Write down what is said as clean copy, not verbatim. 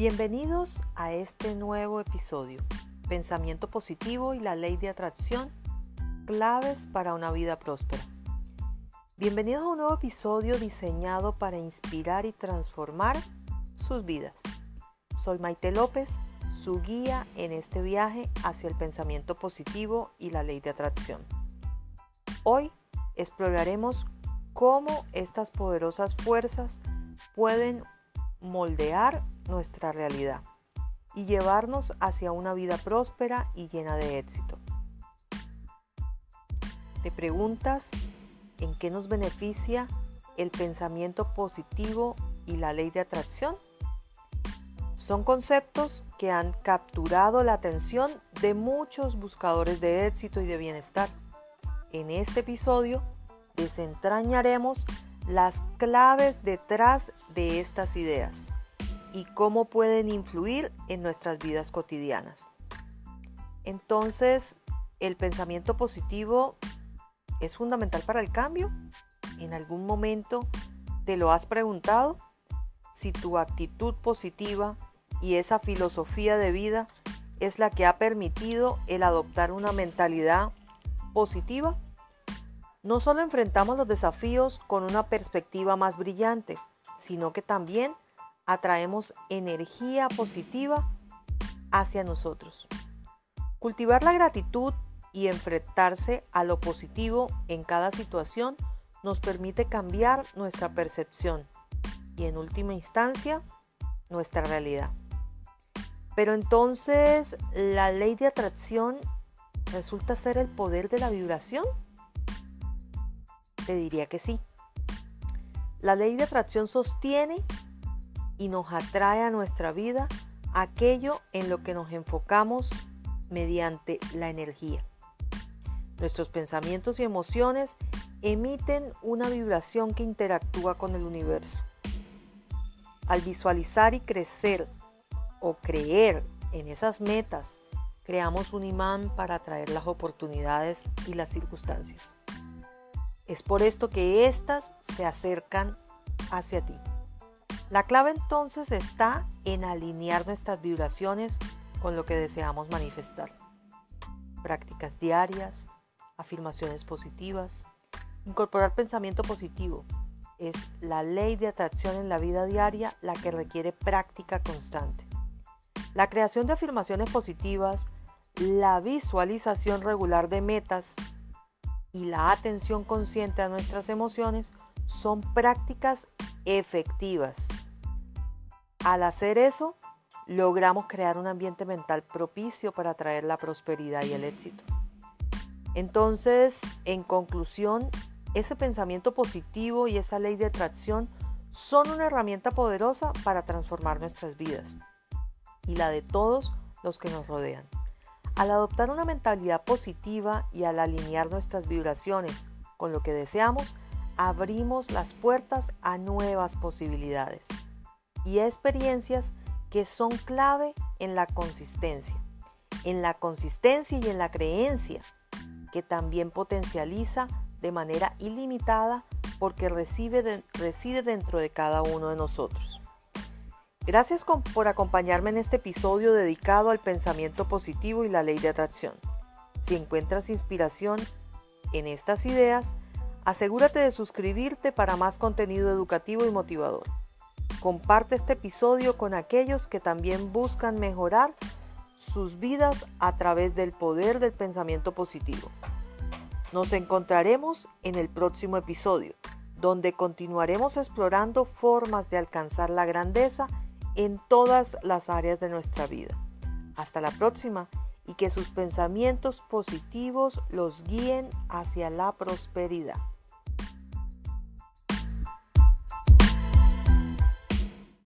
Bienvenidos a este nuevo episodio, Pensamiento positivo y la ley de atracción, claves para una vida próspera. Bienvenidos a un nuevo episodio diseñado para inspirar y transformar sus vidas. Soy Maite López, su guía en este viaje hacia el pensamiento positivo y la ley de atracción. Hoy exploraremos cómo estas poderosas fuerzas pueden moldear nuestra realidad y llevarnos hacia una vida próspera y llena de éxito. ¿Te preguntas en qué nos beneficia el pensamiento positivo y la ley de atracción? Son conceptos que han capturado la atención de muchos buscadores de éxito y de bienestar. En este episodio desentrañaremos las claves detrás de estas ideas y cómo pueden influir en nuestras vidas cotidianas. Entonces, ¿el pensamiento positivo es fundamental para el cambio? ¿En algún momento te lo has preguntado? Si tu actitud positiva y esa filosofía de vida es la que ha permitido el adoptar una mentalidad positiva. No solo enfrentamos los desafíos con una perspectiva más brillante, sino que también atraemos energía positiva hacia nosotros. Cultivar la gratitud y enfrentarse a lo positivo en cada situación nos permite cambiar nuestra percepción y, en última instancia, nuestra realidad. Pero entonces, ¿la ley de atracción resulta ser el poder de la vibración? Te diría que sí. La ley de atracción sostiene y nos atrae a nuestra vida aquello en lo que nos enfocamos mediante la energía. Nuestros pensamientos y emociones emiten una vibración que interactúa con el universo. Al visualizar y crecer o creer en esas metas, creamos un imán para atraer las oportunidades y las circunstancias. Es por esto que éstas se acercan hacia ti. La clave entonces está en alinear nuestras vibraciones con lo que deseamos manifestar. Prácticas diarias, afirmaciones positivas, incorporar pensamiento positivo. Es la ley de atracción en la vida diaria la que requiere práctica constante. La creación de afirmaciones positivas, la visualización regular de metas y la atención consciente a nuestras emociones son prácticas efectivas. Al hacer eso, logramos crear un ambiente mental propicio para atraer la prosperidad y el éxito. Entonces, en conclusión, ese pensamiento positivo y esa ley de atracción son una herramienta poderosa para transformar nuestras vidas y la de todos los que nos rodean. Al adoptar una mentalidad positiva y al alinear nuestras vibraciones con lo que deseamos, abrimos las puertas a nuevas posibilidades y a experiencias que son clave en la consistencia y en la creencia, que también potencializa de manera ilimitada porque reside dentro de cada uno de nosotros. Gracias por acompañarme en este episodio dedicado al pensamiento positivo y la ley de atracción. Si encuentras inspiración en estas ideas, asegúrate de suscribirte para más contenido educativo y motivador. Comparte este episodio con aquellos que también buscan mejorar sus vidas a través del poder del pensamiento positivo. Nos encontraremos en el próximo episodio, donde continuaremos explorando formas de alcanzar la grandeza en todas las áreas de nuestra vida. Hasta la próxima, y que sus pensamientos positivos los guíen hacia la prosperidad.